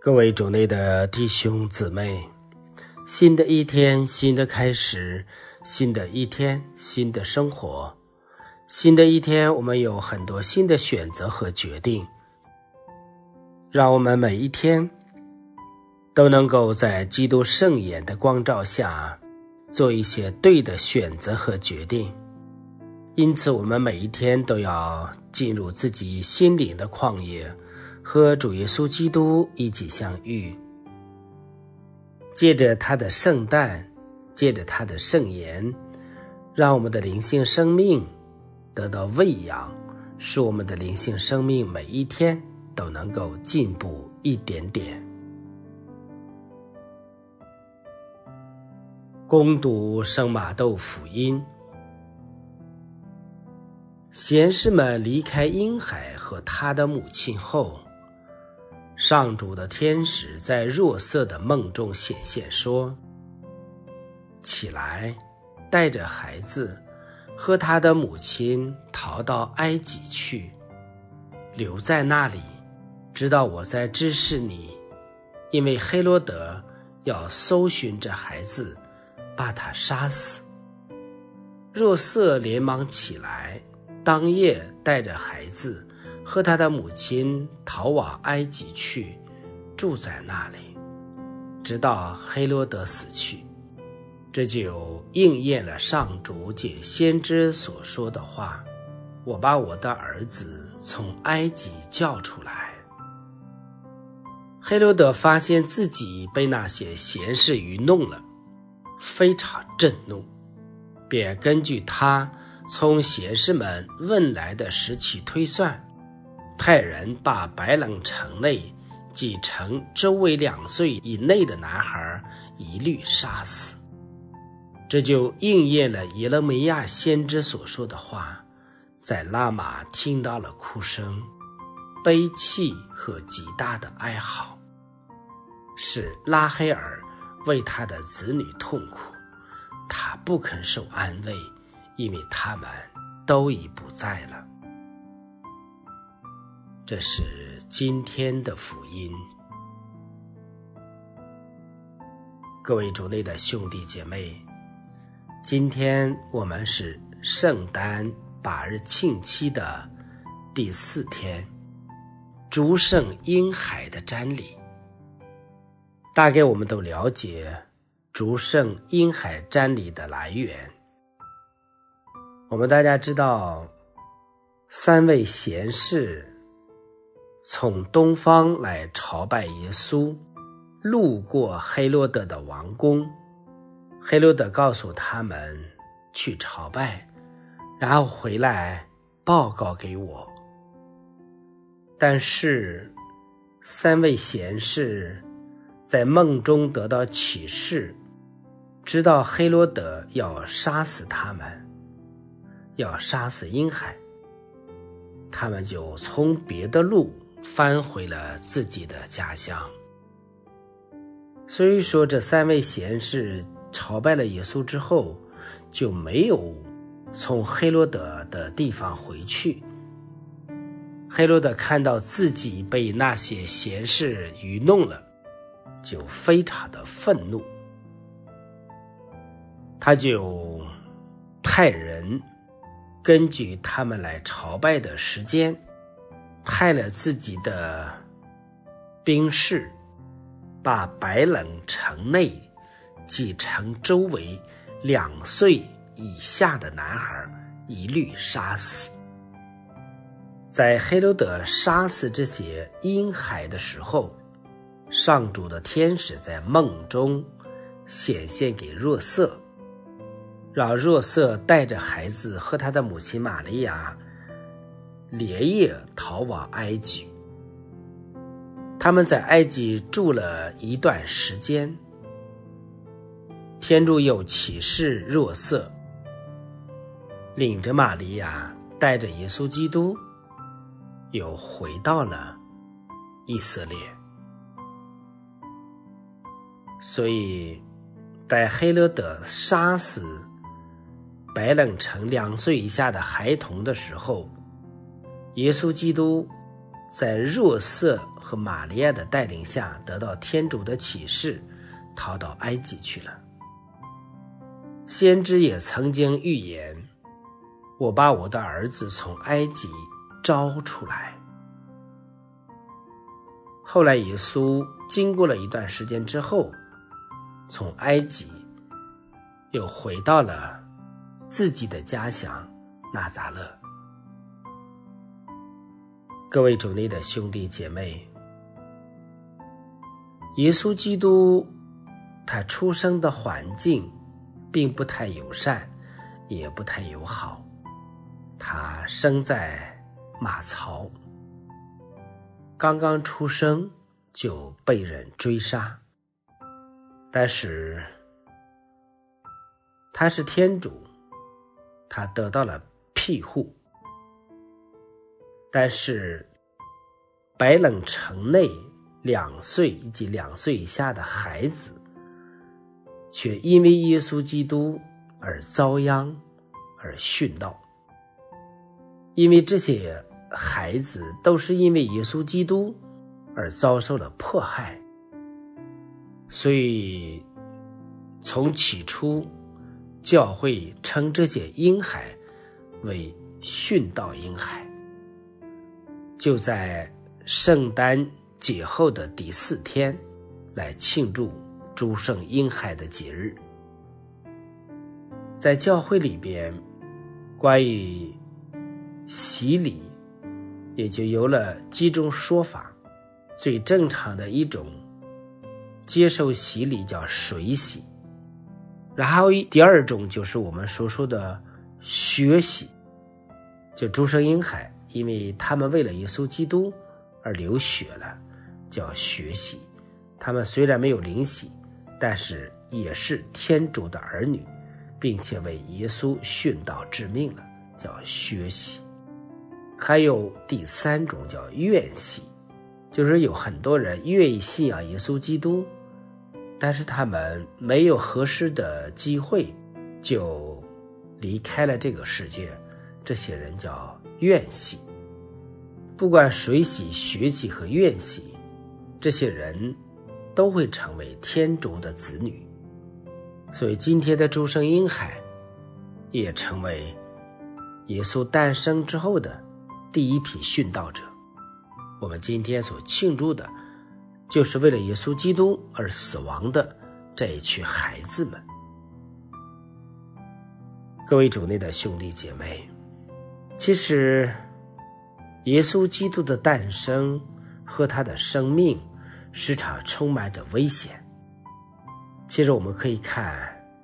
各位主内的弟兄姊妹，新的一天，新的开始，新的一天，新的生活。新的一天，我们有很多新的选择和决定，让我们每一天都能够在基督圣言的光照下做一些对的选择和决定。因此我们每一天都要进入自己心灵的旷野，和主耶稣基督一起相遇，借着他的圣诞，借着他的圣言，让我们的灵性生命得到喂养，使我们的灵性生命每一天都能够进步一点点。攻读圣马窦福音。贤士们离开婴孩和他的母亲后，上主的天使在若瑟的梦中显现说：起来，带着孩子和他的母亲逃到埃及去，留在那里，直到我再指示你，因为黑罗德要搜寻这孩子，把他杀死。若瑟连忙起来，当夜带着孩子和他的母亲逃往埃及去，住在那里，直到黑罗德死去。这就应验了上主借先知所说的话：我把我的儿子从埃及叫出来。黑罗德发现自己被那些贤士愚弄了，非常震怒，便根据他从贤士们问来的时期推算，派人把白冷城内即城周围2岁以内的男孩一律杀死。这就应验了耶勒米亚先知所说的话：在拉玛听到了哭声、悲泣和极大的哀嚎，使拉黑尔为他的子女痛苦，他不肯受安慰，因为他们都已不在了。这是今天的福音。各位主内的兄弟姐妹，今天我们是圣诞8日庆期的第4天，诸圣婴孩的瞻礼。大概我们都了解诸圣婴孩瞻礼的来源。我们大家知道，3位贤士从东方来朝拜耶稣，路过黑罗德的王宫。黑罗德告诉他们去朝拜，然后回来报告给我。但是3位贤士在梦中得到启示，知道黑罗德要杀死他们，要杀死婴孩，他们就从别的路返回了自己的家乡。所以说这3位贤士朝拜了耶稣之后，就没有从黑罗德的地方回去。黑罗德看到自己被那些贤士愚弄了，就非常的愤怒，他就派人根据他们来朝拜的时间，派了自己的兵士，把白冷城内即城周围2岁以下的男孩一律杀死。在黑罗德杀死这些婴孩的时候，上主的天使在梦中显现给若瑟，让若瑟带着孩子和他的母亲玛利亚连夜逃往埃及。他们在埃及住了一段时间，天主又启示若瑟，领着玛利亚带着耶稣基督又回到了以色列。所以在黑罗德杀死白冷城2岁以下的孩童的时候，耶稣基督在若瑟和玛利亚的带领下得到天主的启示，逃到埃及去了。先知也曾经预言，我把我的儿子从埃及招出来。后来耶稣经过了一段时间之后，从埃及又回到了自己的家乡纳匝勒。各位主内的兄弟姐妹，耶稣基督他出生的环境并不太友善，也不太友好。他生在马槽，刚刚出生就被人追杀，但是他是天主，他得到了庇护。但是白冷城内2岁以及2岁以下的孩子，却因为耶稣基督而遭殃，而殉道。因为这些孩子都是因为耶稣基督而遭受了迫害，所以从起初教会称这些婴孩为殉道婴孩。就在圣诞节后的第4天来庆祝诸圣婴孩的节日。在教会里边，关于洗礼也就有了几种说法。最正常的一种接受洗礼叫水洗，然后第二种就是我们所说的血洗，就诸圣婴孩因为他们为了耶稣基督而流血了，叫血洗。他们虽然没有灵洗，但是也是天主的儿女，并且为耶稣殉道致命了，叫血洗。还有第3种叫愿洗，就是有很多人愿意信仰耶稣基督，但是他们没有合适的机会就离开了这个世界，这些人叫愿洗。不管水洗、血洗和愿洗，这些人都会成为天主的子女。所以今天的诸圣婴孩也成为耶稣诞生之后的第一批殉道者。我们今天所庆祝的就是为了耶稣基督而死亡的这一群孩子们。各位主内的兄弟姐妹，其实耶稣基督的诞生和他的生命时常充满着危险。其实我们可以看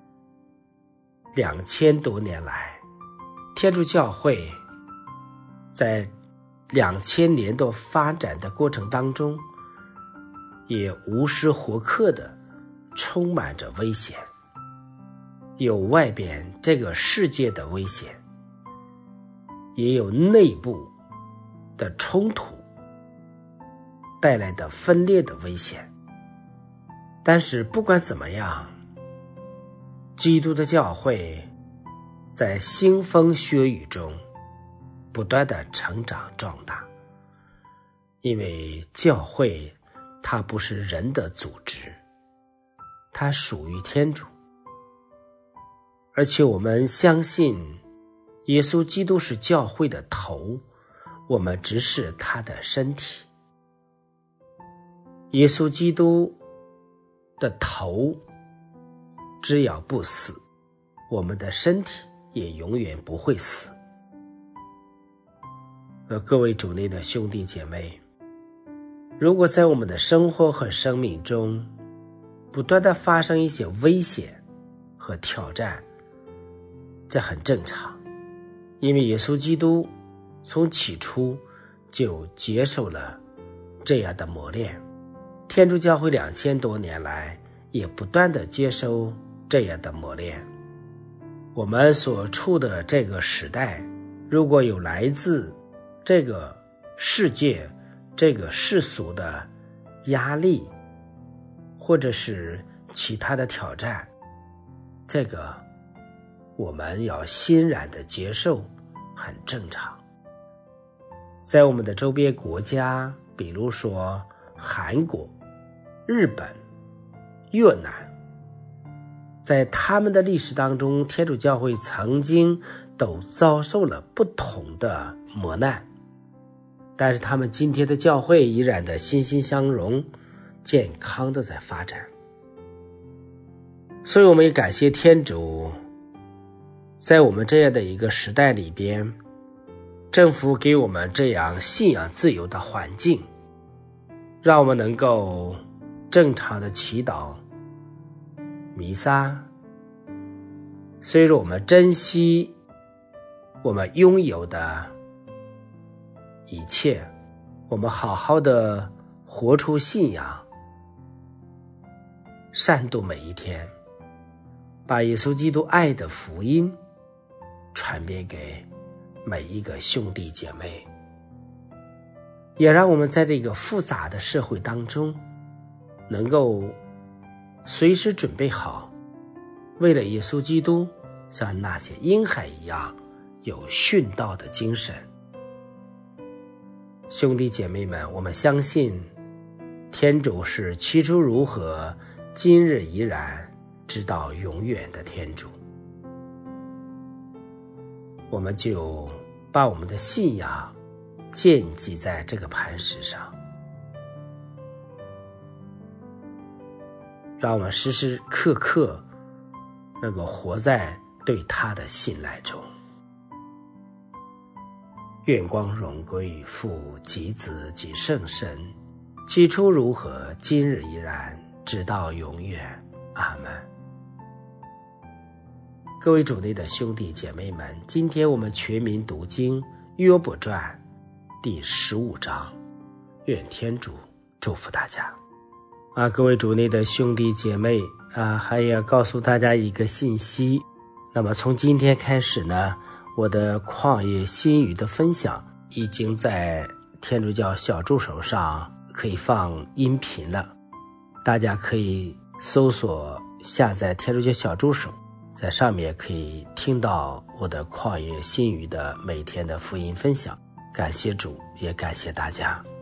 2000多年来，天主教会在2000年多发展的过程当中，也无时无刻的充满着危险，有外边这个世界的危险，也有内部的冲突带来的分裂的危险。但是不管怎么样，基督的教会在腥风血雨中不断的成长壮大。因为教会它不是人的组织，它属于天主，而且我们相信耶稣基督是教会的头，我们只是他的身体。耶稣基督的头只要不死，我们的身体也永远不会死。各位主内的兄弟姐妹，如果在我们的生活和生命中不断的发生一些危险和挑战，这很正常，因为耶稣基督从起初就接受了这样的磨练。天主教会2000多年来也不断的接受这样的磨练。我们所处的这个时代，如果有来自这个世界这个世俗的压力或者是其他的挑战，这个我们要欣然的接受，很正常。 在我们的周边国家，比如说韩国、日本、越南，在他们的历史当中，天主教会曾经都遭受了不同的磨难，但是他们今天的教会依然的欣欣相融，健康的在发展。所以我们也感谢天主，在我们这样的一个时代里边，政府给我们这样信仰自由的环境，让我们能够正常的祈祷弥撒。所以说我们珍惜我们拥有的一切，我们好好的活出信仰，善度每一天，把耶稣基督爱的福音传遍给每一个兄弟姐妹，也让我们在这个复杂的社会当中能够随时准备好，为了耶稣基督像那些婴孩一样有殉道的精神。兄弟姐妹们，我们相信天主是起初如何，今日依然，直到永远的天主。我们就把我们的信仰建基在这个磐石上，让我们时时刻刻能够活在对他的信赖中。愿光荣归于父及子及圣神，起初如何，今日依然，直到永远。阿们。各位主内的兄弟姐妹们，今天我们全民读经约伯传第15章，愿天主祝福大家。各位主内的兄弟姐妹还要告诉大家一个信息。那么从今天开始呢，我的旷野新语的分享已经在天主教小助手上可以放音频了，大家可以搜索下载天主教小助手，在上面可以听到我的旷野新语的每天的福音分享。感谢主，也感谢大家。